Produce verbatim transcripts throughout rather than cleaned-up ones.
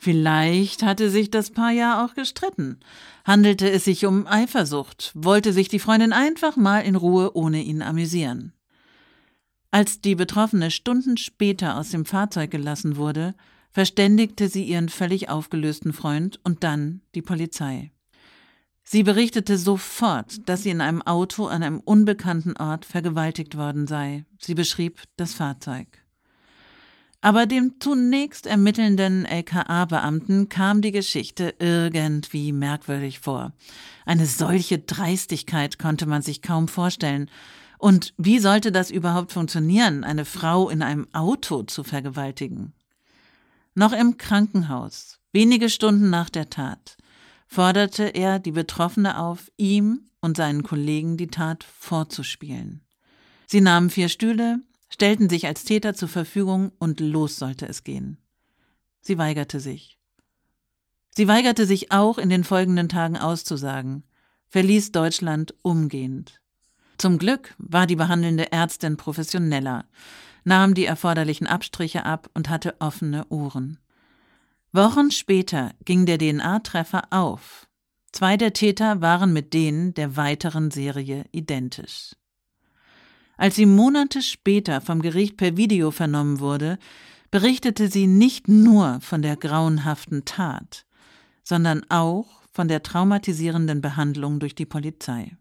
Vielleicht hatte sich das Paar ja auch gestritten. Handelte es sich um Eifersucht, wollte sich die Freundin einfach mal in Ruhe ohne ihn amüsieren. Als die Betroffene Stunden später aus dem Fahrzeug gelassen wurde, verständigte sie ihren völlig aufgelösten Freund und dann die Polizei. Sie berichtete sofort, dass sie in einem Auto an einem unbekannten Ort vergewaltigt worden sei. Sie beschrieb das Fahrzeug. Aber dem zunächst ermittelnden L K A-Beamten kam die Geschichte irgendwie merkwürdig vor. Eine solche Dreistigkeit konnte man sich kaum vorstellen. Und wie sollte das überhaupt funktionieren, eine Frau in einem Auto zu vergewaltigen? Noch im Krankenhaus, wenige Stunden nach der Tat, forderte er die Betroffene auf, ihm und seinen Kollegen die Tat vorzuspielen. Sie nahmen vier Stühle, stellten sich als Täter zur Verfügung und los sollte es gehen. Sie weigerte sich. Sie weigerte sich auch, in den folgenden Tagen auszusagen, verließ Deutschland umgehend. Zum Glück war die behandelnde Ärztin professioneller, nahm die erforderlichen Abstriche ab und hatte offene Ohren. Wochen später ging der D N A-Treffer auf. Zwei der Täter waren mit denen der weiteren Serie identisch. Als sie Monate später vom Gericht per Video vernommen wurde, berichtete sie nicht nur von der grauenhaften Tat, sondern auch von der traumatisierenden Behandlung durch die Polizei.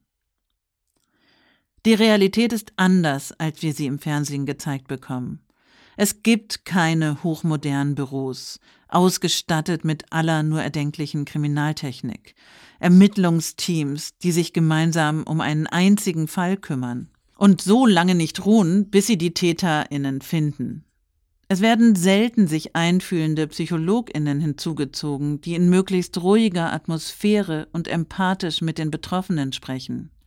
Die Realität ist anders, als wir sie im Fernsehen gezeigt bekommen. Es gibt keine hochmodernen Büros, ausgestattet mit aller nur erdenklichen Kriminaltechnik, Ermittlungsteams, die sich gemeinsam um einen einzigen Fall kümmern und so lange nicht ruhen, bis sie die TäterInnen finden. Es werden selten sich einfühlende PsychologInnen hinzugezogen, die in möglichst ruhiger Atmosphäre und empathisch mit den Betroffenen sprechen.